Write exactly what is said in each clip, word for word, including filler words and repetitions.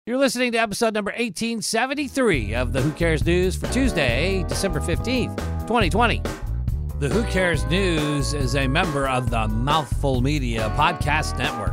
You're listening to episode number eighteen seventy-three of the Who Cares News for Tuesday, December fifteenth, twenty twenty. The Who Cares News is a member of the Mouthful Media Podcast Network.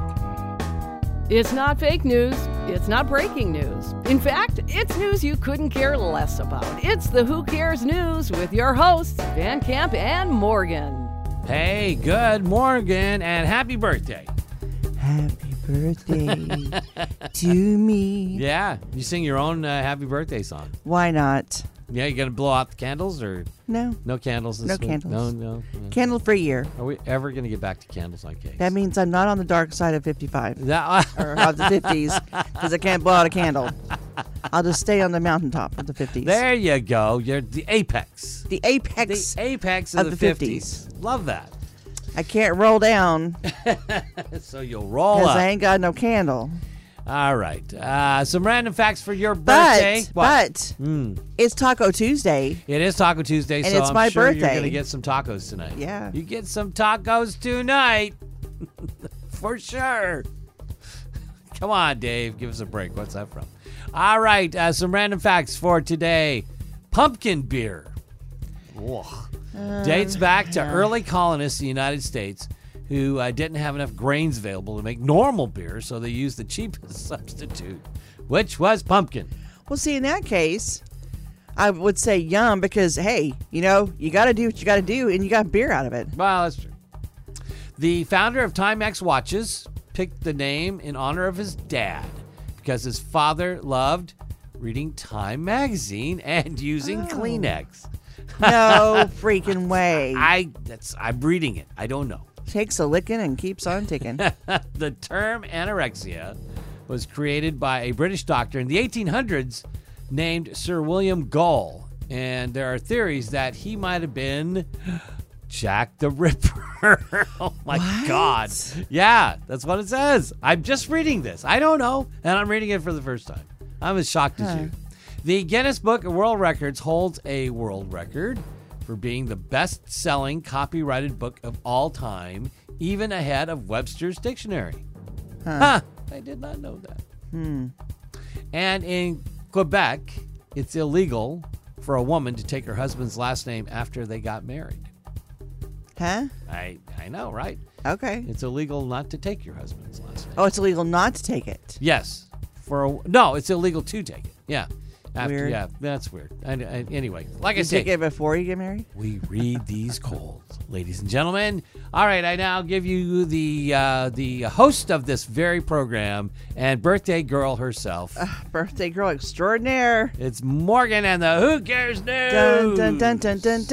It's not fake news. It's not breaking news. In fact, it's news you couldn't care less about. It's the Who Cares News with your hosts, Van Camp and Morgan. Hey, good Morgan, and happy birthday. Happy birthday to me. Yeah, you sing your own uh, happy birthday song. Why not? Yeah, you gonna blow out the candles or No. no candles this No week? candles. No, no. no. Candle free year. Are we ever gonna get back to candles on cakes? That means I'm not on the dark side of fifty-five That, or of the fifties because I can't blow out a candle. I'll just stay on the mountaintop of the fifties. there you go. You're the apex. The apex. The apex of, of the, the fifties. fifties. Love that. I can't roll down So you'll roll because up. I ain't got no candle. All right. Uh, some random facts for your birthday. But, What? but Mm. it's Taco Tuesday. It is Taco Tuesday, And so it's I'm my sure you're birthday. going to get some tacos tonight. Yeah. You get some tacos tonight. For sure. Come on, Dave. Give us a break. What's that from? All right. Uh, some random facts for today. Pumpkin beer. Ugh. Um, Dates back to early colonists in the United States who uh, didn't have enough grains available to make normal beer, so they used the cheapest substitute, which was pumpkin. Well, see, in that case, I would say yum because, hey, you know, you got to do what you got to do, and you got beer out of it. Well, that's true. The founder of Timex watches picked the name in honor of his dad because his father loved reading Time magazine and using Oh. Kleenex. No freaking way. I that's I'm reading it. I don't know. Takes a licking and keeps on ticking. The term anorexia was created by a British doctor in the eighteen hundreds named Sir William Gull, and there are theories that he might have been Jack the Ripper. Oh my What? God. Yeah, that's what it says. I'm just reading this. I don't know, and I'm reading it for the first time. I'm as shocked as Huh. you. The Guinness Book of World Records holds a world record for being the best-selling copyrighted book of all time, even ahead of Webster's Dictionary. Huh. Huh. I did not know that. Hmm. And in Quebec, it's illegal for a woman to take her husband's last name after they got married. Huh? I I know, right? Okay. It's illegal not to take your husband's last name. Oh, it's illegal not to take it. Yes. For a, no, it's illegal to take it. Yeah. After, Weird. Yeah, that's weird. I, I, anyway, like I You said, take it before you get married? we read these cold, ladies and gentlemen. All right, I now give you the uh, the host of this very program and birthday girl herself. Uh, birthday girl extraordinaire. It's Morgan and the Who Cares News. Dun, dun, dun, dun, dun,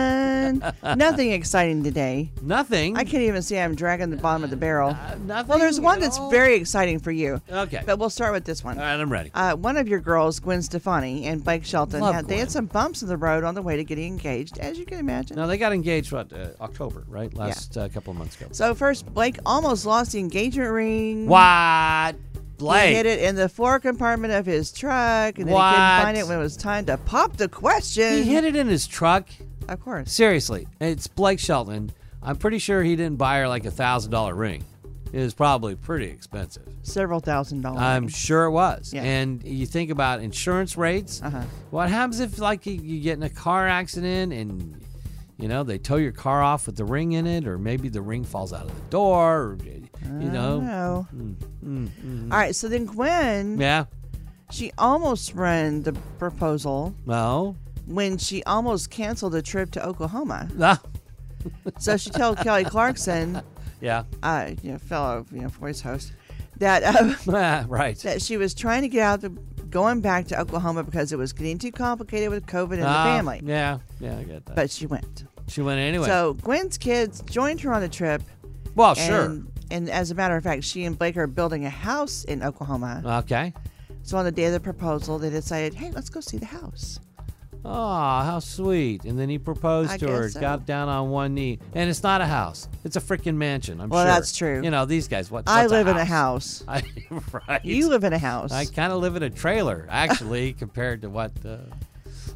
dun. Nothing exciting today. Nothing. I can't even see I'm dragging the bottom of the barrel. Uh, nothing. Well, there's one at that's all? very exciting for you. Okay. But we'll start with this one. All right, I'm ready. Uh, one of your girls, Gwen Stefani and Blake Shelton, Love had, they had Gwen. some bumps in the road on the way to getting engaged, as you can imagine. No, they got engaged, what, uh, October, right? Last uh, couple of months ago. So first, Blake almost lost the engagement ring. What? He Blake. hid it in the floor compartment of his truck, and then What? he couldn't find it when it was time to pop the question. He hid it in his truck? Of course. Seriously, it's Blake Shelton. I'm pretty sure he didn't buy her like a thousand dollar ring. It was probably pretty expensive. Several thousand dollars. I'm sure it was. Yeah. And you think about insurance rates. Uh-huh. What happens if, like, you, you get in a car accident and, you know, they tow your car off with the ring in it, or maybe the ring falls out of the door, or, you know. know. Mm, mm, mm. All right, so then Gwen, Yeah. she almost ran the proposal No. when she almost canceled a trip to Oklahoma. Ah. So she told Kelly Clarkson, Yeah. uh, you know, fellow you know voice host, that uh, Ah, right. that she was trying to get out the going back to Oklahoma because it was getting too complicated with COVID and the Ah, family. Yeah. Yeah, I get that. But she went. she went anyway. So Gwen's kids joined her on the trip. well, and, sure. And as a matter of fact, she and Blake are building a house in Oklahoma. Okay. So on the day of the proposal, they decided, hey, let's go see the house. Oh, how sweet. And then he proposed I to her, guess so. got down on one knee. And it's not a house. It's a freaking mansion, I'm Well, sure. that's true. You know, these guys, what, I what's live a in a house? house. I, right. You live in a house. I kind of live in a trailer, actually, compared to what uh,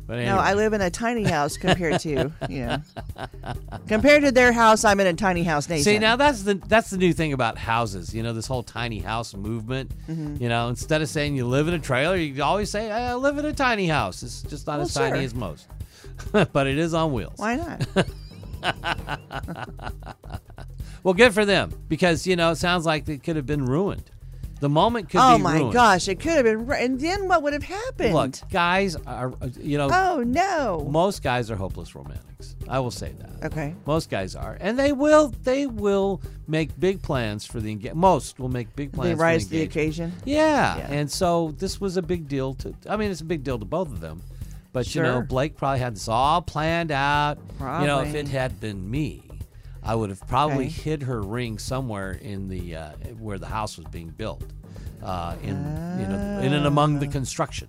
But anyway. No, I live in a tiny house compared to, you know. Compared to their house, I'm in a tiny house nation. See, now that's the that's the new thing about houses. You know, this whole tiny house movement. Mm-hmm. You know, instead of saying you live in a trailer, you always say I live in a tiny house. It's just not Well, as tiny sure. as most, but it is on wheels. Why not? Well, good for them because you know it sounds like it could have been ruined. The moment could Oh be my ruined. gosh, it could have been. ru- And then what would have happened? Look, guys are uh, you know Oh no. most guys are hopeless romantics. I will say that. Okay. Most guys are, and they will they will make big plans for the engagement. Most will make big plans. They for rise to the the engagement. occasion. Yeah. Yeah. And so this was a big deal to. I mean, it's a big deal to both of them. But you know, Sure. Blake probably had this all planned out. You know, if Probably. it had been me, I would have probably Okay. hid her ring somewhere in the uh, where the house was being built, uh, in you know, in and among the construction.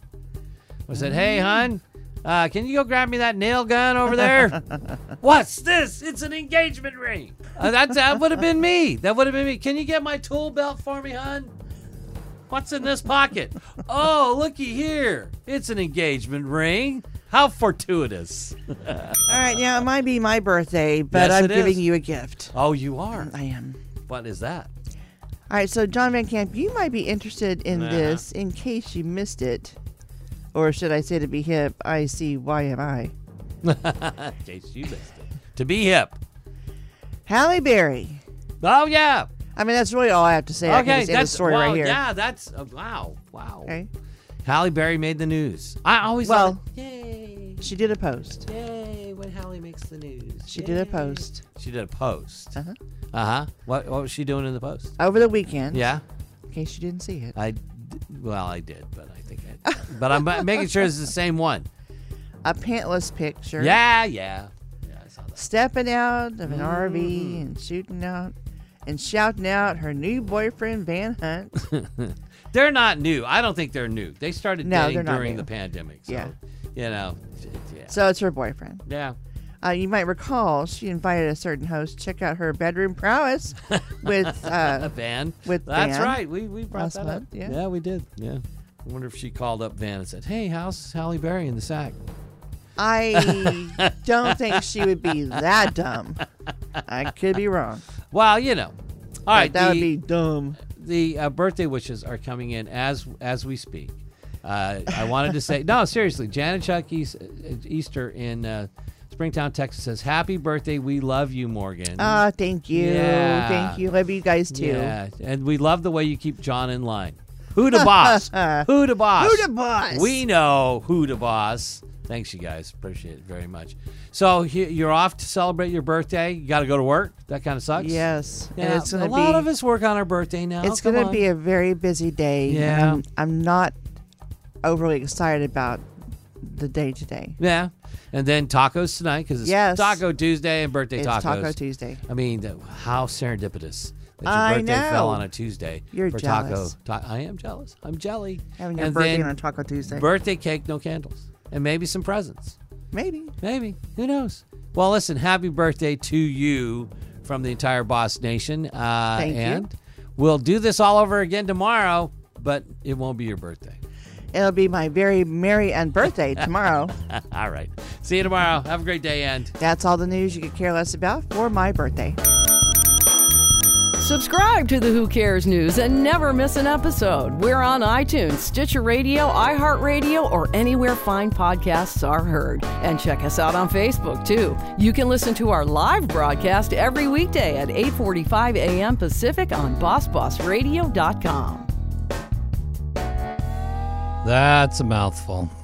I said, "Hey, hon, uh, can you go grab me that nail gun over there?" What's this? It's an engagement ring. Uh, that that would have been me. That would have been me. Can you get my tool belt for me, hon? What's in this pocket? Oh, looky here. It's an engagement ring. How fortuitous. All right, now it might be my birthday, but Yes, I'm it is. giving you a gift. Oh, you are? I am. What is that? All right, so John Van Camp, you might be interested in Nah. this in case you missed it. Or should I say to be hip, I C Y M I. In case you missed it. To be hip. Halle Berry. Oh, yeah. I mean, that's really all I have to say. I can Okay, just end the that's story wow, right here. Yeah, that's uh, wow, wow. Okay. Halle Berry made the news. I always Well- thought, yay, She did a post. yay, when Halle makes the news. She did a Yay. post. She did a post. Uh-huh. Uh huh. What What was she doing in the post? Over the weekend. Yeah, In case you didn't see it. I. d- Well, I did, but I think I. But I'm ma- making sure it's the same one. A pantless picture. Yeah, yeah, yeah. I saw that. Stepping out of an R V Mm-hmm. and shooting out and shouting out her new boyfriend, Van Hunt. They're not new. I don't think they're new. They started No, dating they're not during new. the pandemic. So, Yeah. you know, yeah. So it's her boyfriend. yeah. Uh, you might recall she invited a certain host to check out her bedroom prowess with A uh, Van. with That's Van right. We we brought last that month, up. yeah. we did. Yeah. I wonder if she called up Van and said, "Hey, how's Halle Berry in the sack?" I don't think she would be that dumb. I could be wrong. Well, you know. All right. But that the, would be dumb. the uh, birthday wishes are coming in as as we speak. Uh, I wanted to say no, seriously. Janet Chuck East, Easter in uh, Springtown, Texas says, "Happy birthday. We love you, Morgan." Ah, thank you. Yeah. Thank you. Love you guys too. Yeah, and we love the way you keep John in line. Who the boss? Who the boss? Who the boss? We know who the boss. Thanks, you guys. Appreciate it very much. So he- you're off to celebrate your birthday. You got to go to work. That kind of sucks. Yes. Yeah, And it's a gonna lot be of us work on our birthday now. it's Come gonna on. be a very busy day. and Yeah. I'm, I'm not overly excited about the day today. Yeah, and then tacos tonight because it's Yes. Taco Tuesday and birthday It's tacos. Taco Tuesday. I mean, th- how serendipitous that your I birthday fell know. on a Tuesday You're for jealous. taco. Ta- I am jealous. I'm jelly. Having your and birthday then on a Taco Tuesday. birthday cake, no candles, and maybe some presents. Maybe. Maybe. Who knows? Well, listen, happy birthday to you from the entire Boss Nation. Uh, Thank you. and we'll do this all over again tomorrow, but it won't be your birthday. It'll be my very merry and birthday tomorrow. All right. See you tomorrow. Have a great day, and That's all the news you could care less about for my birthday. Subscribe to the Who Cares News and never miss an episode. We're on iTunes, Stitcher Radio, iHeartRadio, or anywhere fine podcasts are heard. And check us out on Facebook, too. You can listen to our live broadcast every weekday at eight forty-five a.m. Pacific on boss boss radio dot com. that's a mouthful.